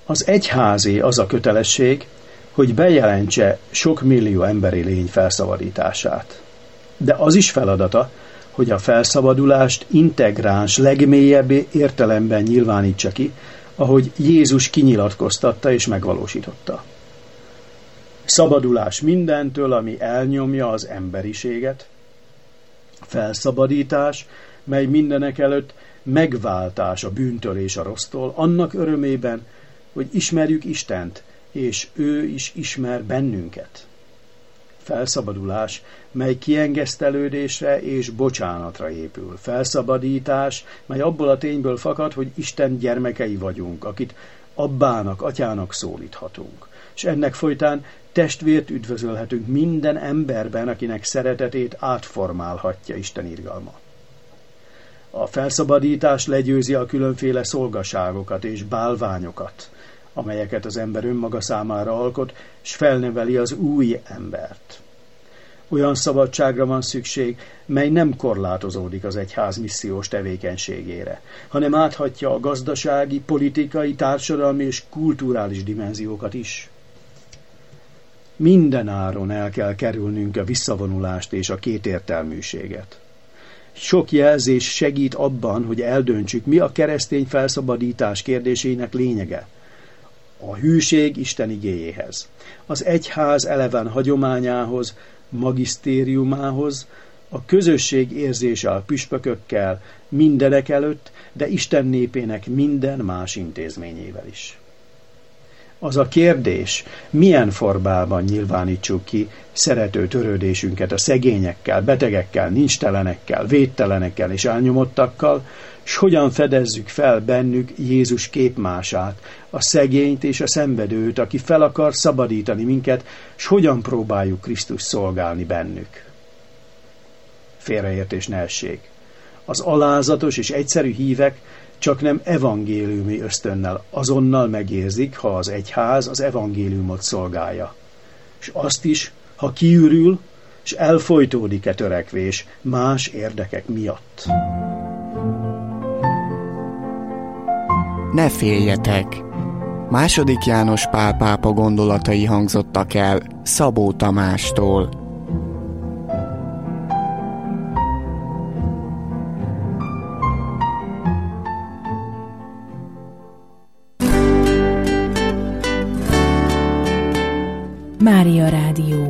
Az egyházé az a kötelesség, hogy bejelentse sok millió emberi lény felszabadítását. De az is feladata, hogy a felszabadulást integráns, legmélyebb értelemben nyilvánítsa ki, ahogy Jézus kinyilatkoztatta és megvalósította. Szabadulás mindentől, ami elnyomja az emberiséget, felszabadítás, mely mindenek előtt megváltás a bűntől és a rossztól, annak örömében, hogy ismerjük Istent, és ő is ismer bennünket. Felszabadulás, mely kiengesztelődésre és bocsánatra épül. Felszabadítás, mely abból a tényből fakad, hogy Isten gyermekei vagyunk, akit abbának, atyának szólíthatunk. És ennek folytán testvért üdvözölhetünk minden emberben, akinek szeretetét átformálhatja Isten irgalma. A felszabadítás legyőzi a különféle szolgaságokat és bálványokat, amelyeket az ember önmaga számára alkot, és felneveli az új embert. Olyan szabadságra van szükség, mely nem korlátozódik az egyház missziós tevékenységére, hanem áthatja a gazdasági, politikai, társadalmi és kulturális dimenziókat is. Minden áron el kell kerülnünk a visszavonulást és a kétértelműséget. Sok jelzés segít abban, hogy eldöntsük, mi a keresztény felszabadítás kérdésének lényege. A hűség Isten igéjéhez, az egyház eleven hagyományához, magisztériumához, a közösség érzése a püspökökkel, mindenek előtt, de Isten népének minden más intézményével is. Az a kérdés, milyen formában nyilvánítsuk ki szerető törődésünket a szegényekkel, betegekkel, nincstelenekkel, véttelenekkel és elnyomottakkal, s hogyan fedezzük fel bennük Jézus képmását, a szegényt és a szenvedőt, aki fel akar szabadítani minket, s hogyan próbáljuk Krisztust szolgálni bennük. Félreértés ne essék. Az alázatos és egyszerű hívek csak nem evangéliumi ösztönnel azonnal megérzik, ha az egyház az evangéliumot szolgálja. És azt is, ha kiürül, és elfojtódik-e törekvés más érdekek miatt. Ne féljetek! II. János Pál pápa gondolatai hangzottak el Szabó Tamástól. Mária Rádió.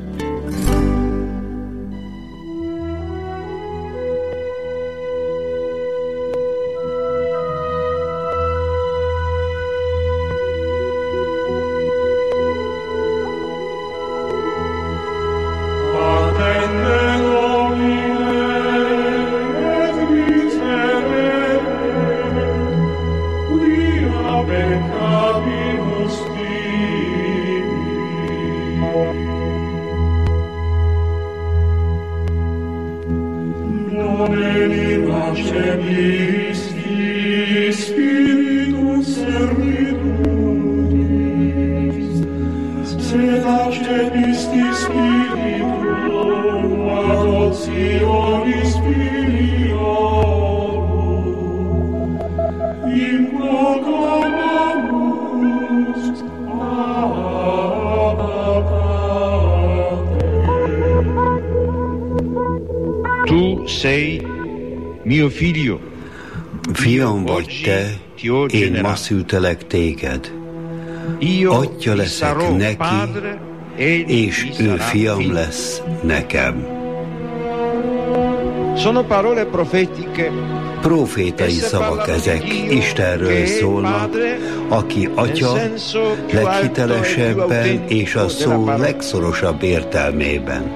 Fiam vagy te, én ma szültelek téged. Atya leszek neki, és ő fiam lesz nekem. Profétai szavak ezek, Istenről szólnak, aki atya leghitelesebben és a szó legszorosabb értelmében.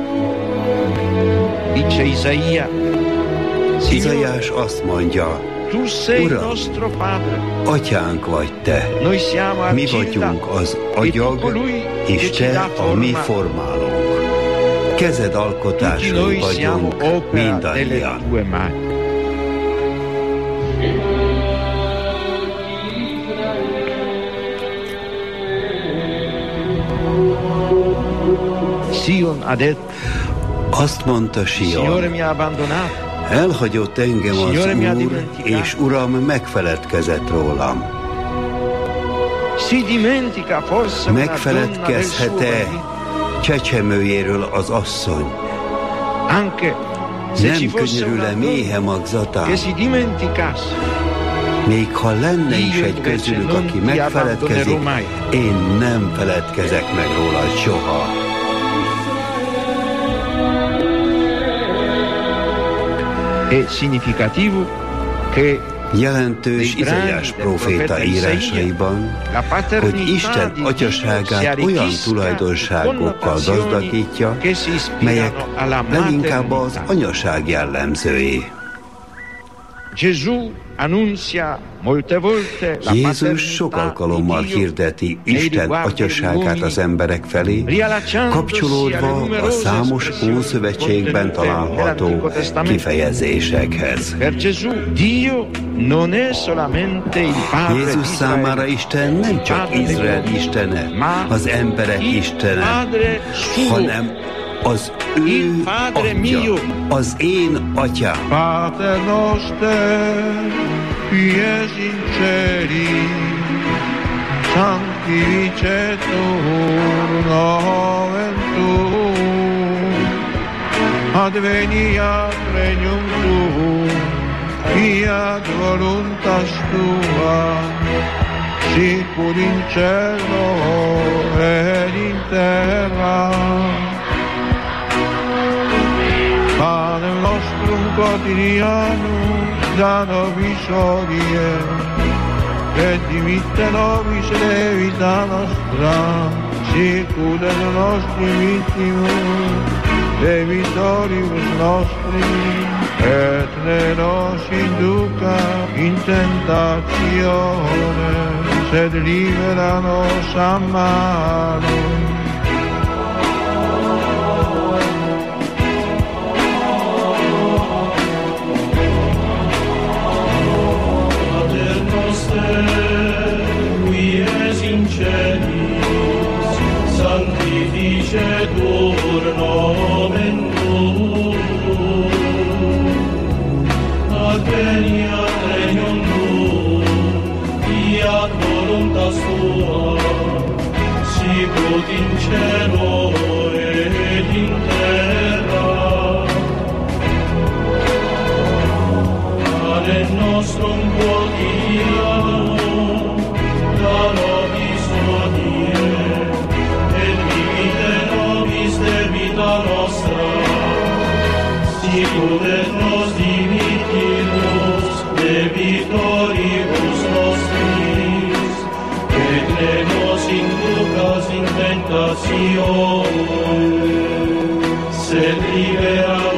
Izaiás azt mondja, Uram, atyánk vagy te, mi vagyunk az agyag, és te a mi formálónk. Kezed alkotásai vagyunk mindannyian. Azt mondta Sion, elhagyott engem az Úr, és Uram megfeledkezett rólam. Megfeledkezhet-e csecsemőjéről az asszony? Nem könyörül-e méhe magzatán? Még ha lenne is egy közülük, aki megfeledkezik, én nem feledkezek meg róla soha. Jelentős Izaiás próféta írásaiban, hogy Isten atyaságát olyan tulajdonságokkal gazdagítja, melyek leginkább az anyaság jellemzői. Jézus sok alkalommal hirdeti Isten atyaságát az emberek felé, kapcsolódva a számos Ószövetségben található kifejezésekhez. Jézus számára Isten nem csak Izrael istene, az emberek istene, hanem az ő atya, az én atyám. Pater noster, qui es in celi, sanctificetur nomen tuum, adveniat regnum tuum, fiat voluntas tua, sicur in cielo et in terra. Panem nostrum quotidianum da nobis hodie, et dimitte nobis debita nostra, sicut et nostri vittimus debitoribus nostri, et ne nos induca in tentatione, sed libera nos a malo. Sanctificetur nomen tuum, adveniat regnum tuum, fiat voluntas tua, sicut in cielo et in terra. Panem nostrum quotidianum da nobis hodie, debita nostra, sicut et nos dimittimus debitoribus nostris, et ne nos inducas in tentatione, sed libera